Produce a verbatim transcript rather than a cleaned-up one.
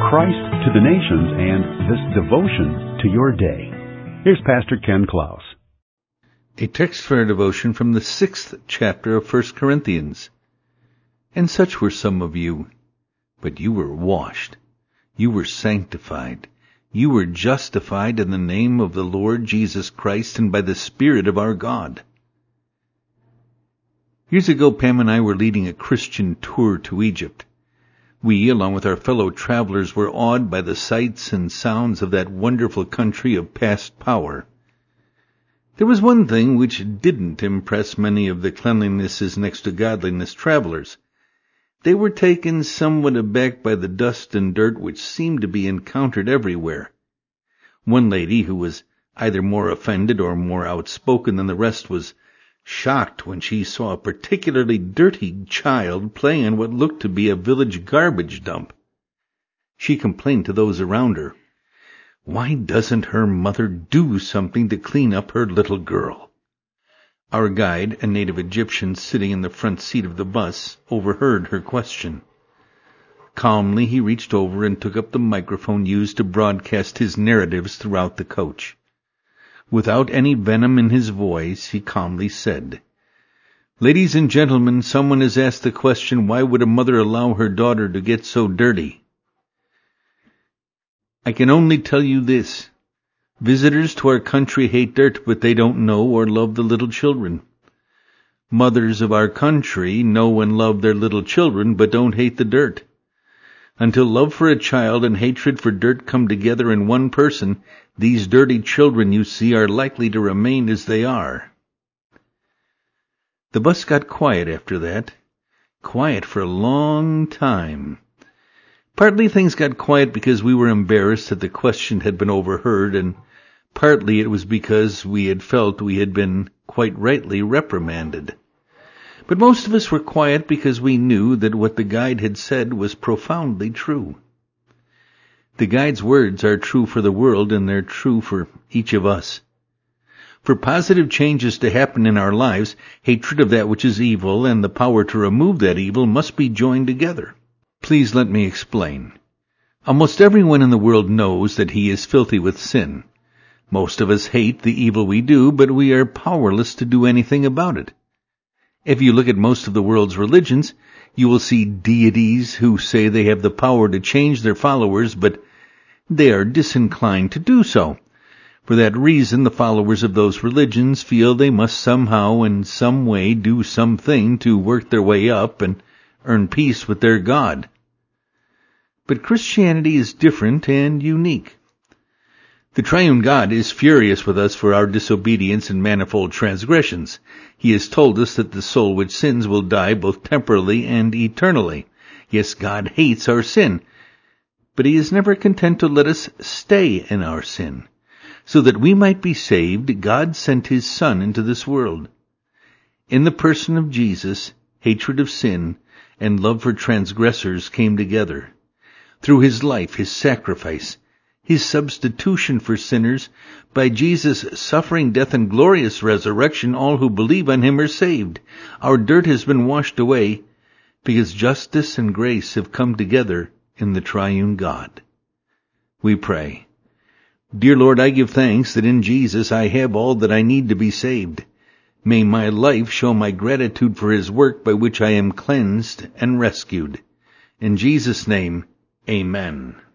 Christ to the nations and this devotion to your day. Here's Pastor Ken Klaus. A text for our devotion from the sixth chapter of First Corinthians. And such were some of you, but you were washed, you were sanctified, you were justified in the name of the Lord Jesus Christ and by the Spirit of our God. Years ago, Pam and I were leading a Christian tour to Egypt. We, along with our fellow travelers, were awed by the sights and sounds of that wonderful country of past power. There was one thing which didn't impress many of the cleanliness is next to godliness travelers. They were taken somewhat aback by the dust and dirt which seemed to be encountered everywhere. One lady, who was either more offended or more outspoken than the rest, was shocked when she saw a particularly dirty child playing in what looked to be a village garbage dump. She complained to those around her, "Why doesn't her mother do something to clean up her little girl?" Our guide, a native Egyptian sitting in the front seat of the bus, overheard her question. Calmly, he reached over and took up the microphone used to broadcast his narratives throughout the coach. Without any venom in his voice, he calmly said, "Ladies and gentlemen, someone has asked the question, why would a mother allow her daughter to get so dirty? I can only tell you this. Visitors to our country hate dirt, but they don't know or love the little children. Mothers of our country know and love their little children, but don't hate the dirt. Until love for a child and hatred for dirt come together in one person, these dirty children you see are likely to remain as they are." The bus got quiet after that. Quiet for a long time. Partly things got quiet because we were embarrassed that the question had been overheard, and partly it was because we had felt we had been quite rightly reprimanded. But most of us were quiet because we knew that what the guide had said was profoundly true. The guide's words are true for the world, and they're true for each of us. For positive changes to happen in our lives, hatred of that which is evil and the power to remove that evil must be joined together. Please let me explain. Almost everyone in the world knows that he is filthy with sin. Most of us hate the evil we do, but we are powerless to do anything about it. If you look at most of the world's religions, you will see deities who say they have the power to change their followers, but they are disinclined to do so. For that reason, the followers of those religions feel they must somehow in some way do something to work their way up and earn peace with their God. But Christianity is different and unique. The triune God is furious with us for our disobedience and manifold transgressions. He has told us that the soul which sins will die both temporally and eternally. Yes, God hates our sin, but he is never content to let us stay in our sin. So that we might be saved, God sent his Son into this world. In the person of Jesus, hatred of sin and love for transgressors came together. Through his life, his sacrifice, his substitution for sinners, by Jesus' suffering, death, and glorious resurrection, all who believe on him are saved. Our dirt has been washed away because justice and grace have come together in the triune God. We pray. Dear Lord, I give thanks that in Jesus I have all that I need to be saved. May my life show my gratitude for his work by which I am cleansed and rescued. In Jesus' name, amen.